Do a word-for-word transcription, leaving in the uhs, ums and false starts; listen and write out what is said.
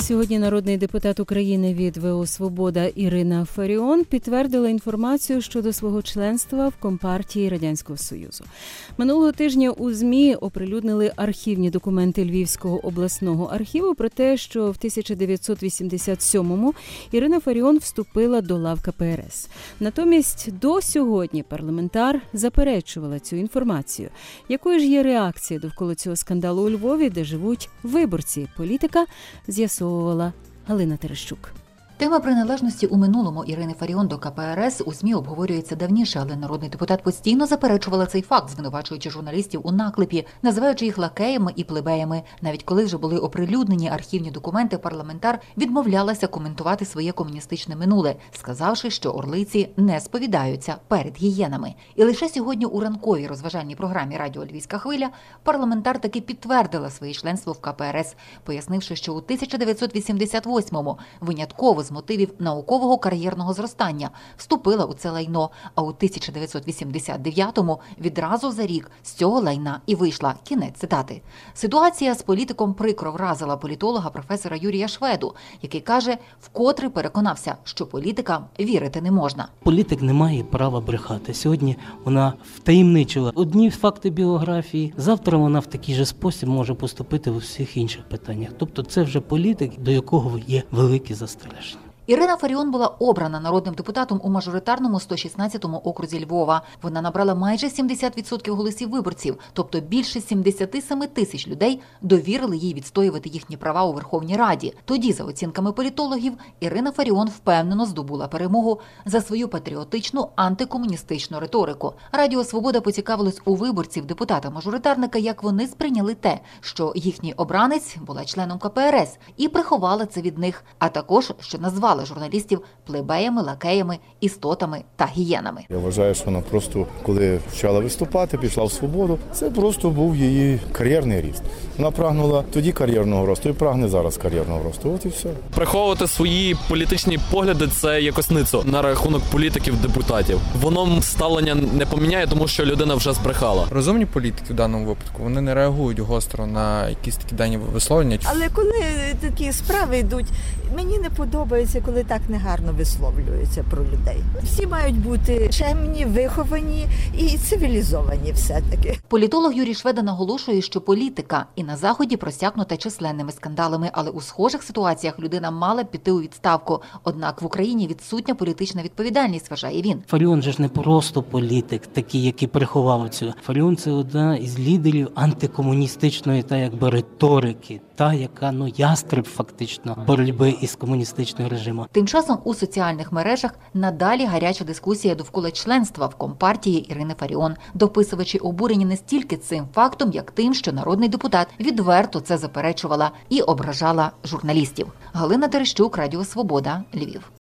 Сьогодні народний депутат України від ВО «Свобода» Ірина Фаріон підтвердила інформацію щодо свого членства в Компартії Радянського Союзу. Минулого тижня у ЗМІ оприлюднили архівні документи Львівського обласного архіву про те, що в тисяча дев'ятсот вісімдесят сьомому Ірина Фаріон вступила до лав ка пе ер ес. Натомість до сьогодні парламентар заперечувала цю інформацію. Якою ж є реакція довкола цього скандалу у Львові, де живуть виборці політика, з'ясовувала Галина Терещук. Тема приналежності у минулому Ірини Фаріон до ка пе ер ес у ЗМІ обговорюється давніше, але народний депутат постійно заперечувала цей факт, звинувачуючи журналістів у наклепі, називаючи їх лакеями і плебеями. Навіть коли вже були оприлюднені архівні документи, парламентар відмовлялася коментувати своє комуністичне минуле, сказавши, що орлиці не сповідаються перед гієнами. І лише сьогодні у ранковій розважальній програмі «Радіо Львівська хвиля» парламентар таки підтвердила своє членство в ка пе ер ес, пояснивши, що у тисяча дев'ятсот вісімдесят восьмому винятково з мотивів наукового кар'єрного зростання вступила у це лайно, а у тисяча дев'ятсот вісімдесят дев'ятому відразу за рік з цього лайна і вийшла. Кінець цитати. Ситуація з політиком прикро вразила політолога професора Юрія Шведу, який каже, вкотре переконався, що політикам вірити не можна. Політик не має права брехати. Сьогодні вона втаємничила одні факти біографії, завтра вона в такий же спосіб може поступити у всіх інших питаннях. Тобто це вже політик, до якого є великі застереження. Ірина Фаріон була обрана народним депутатом у мажоритарному сто шістнадцятому окрузі Львова. Вона набрала майже сімдесят відсотків голосів виборців, тобто більше сімдесят сім тисяч людей довірили їй відстоювати їхні права у Верховній Раді. Тоді, за оцінками політологів, Ірина Фаріон впевнено здобула перемогу за свою патріотичну антикомуністичну риторику. Радіо «Свобода» поцікавилось у виборців депутата-мажоритарника, як вони сприйняли те, що їхній обранець була членом ка пе ер ес, і приховала це від них, а також, що назвала журналістів плебеями, лакеями, істотами та гієнами. Я вважаю, що вона просто, коли почала виступати, пішла в свободу, це просто був її кар'єрний ріст. Вона прагнула тоді кар'єрного росту і прагне зараз кар'єрного росту. От і все. Приховувати свої політичні погляди – це якось ницо на рахунок політиків-депутатів. Воно ставлення не поміняє, тому що людина вже збрехала. Розумні політики в даному випадку, вони не реагують гостро на якісь такі дані висловлення. Але коли такі справи йдуть, мені не подобається, коли так негарно висловлюються про людей. Всі мають бути чемні, виховані і цивілізовані все-таки. Політолог Юрій Шведа наголошує, що політика і на Заході просякнута численними скандалами, але у схожих ситуаціях людина мала піти у відставку. Однак в Україні відсутня політична відповідальність, вважає він. Фаріон же ж не просто політик, такий, який приховав цю. Фаріон – це одна із лідерів антикомуністичної та якби риторики, та, яка, ну, ястреб фактично боротьби із комуністичним режимом. Тим часом у соціальних мережах надалі гаряча дискусія довкола членства в Компартії Ірини Фаріон. Дописувачі обурені не стільки цим фактом, як тим, що народний депутат відверто це заперечувала і ображала журналістів. Галина Терещук, Радіо «Свобода», Львів.